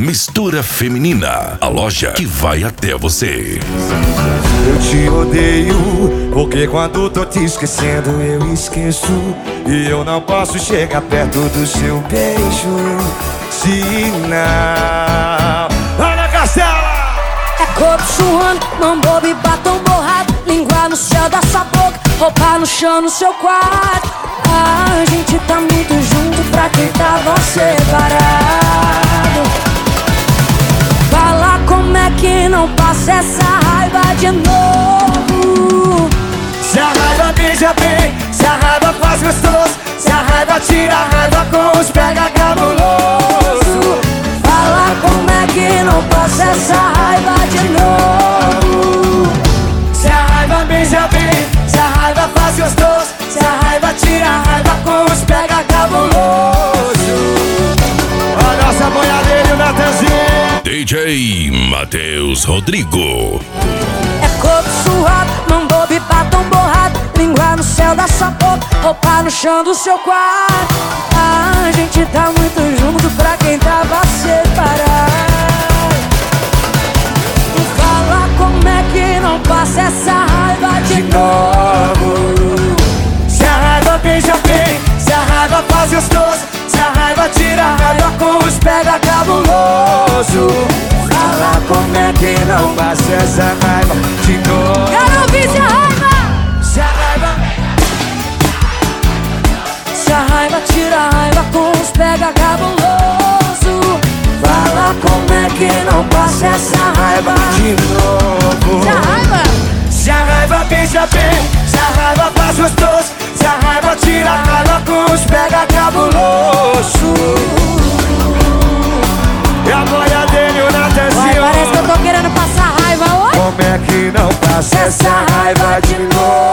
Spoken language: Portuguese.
Mistura Feminina, a loja que vai até você. Eu te odeio, porque quando tô te esquecendo eu esqueço. E eu não posso chegar perto do seu beijo, se não. Ana Castela! É corpo suando, mão boba e batom borrado, língua no céu da sua boca, roupa no chão no seu quarto. A gente tá muito junto pra quem tava separado. Fala como é que não passa essa raiva de novo. Se a raiva beija bem, se a raiva faz gostoso, se a raiva tira a raiva com os pega cabuloso. Fala como é que não passa essa raiva de novo. Se a raiva beija bem, se a raiva faz gostoso, se a raiva tira a raiva com os pega cabuloso. A nossa boiadeira e o Natanzinho. DJ Matheus Rodrigo. É corpo suado, mão boba e batom borrado, língua no céu da sua boca, roupa no chão do seu quarto. A gente tá muito junto pra quem tava separado. Fala como é que não passa essa raiva de novo. Se a raiva beija bem, se a raiva faz gostoso, se a raiva tira a raiva com os pega cabuloso. Fala como é que não passa essa raiva de novo. Quero ouvir se a raiva. Se a raiva tira a raiva com os pega cabuloso. Fala como é que não passa essa raiva de novo. Se a raiva. Se a raiva beija bem, se a raiva faz gostoso, se a raiva tira a raiva com os pega cabuloso. E a boia dele e o Natanzinho. Parece que eu tô querendo passar raiva hoje. Como é que não passa essa raiva de novo?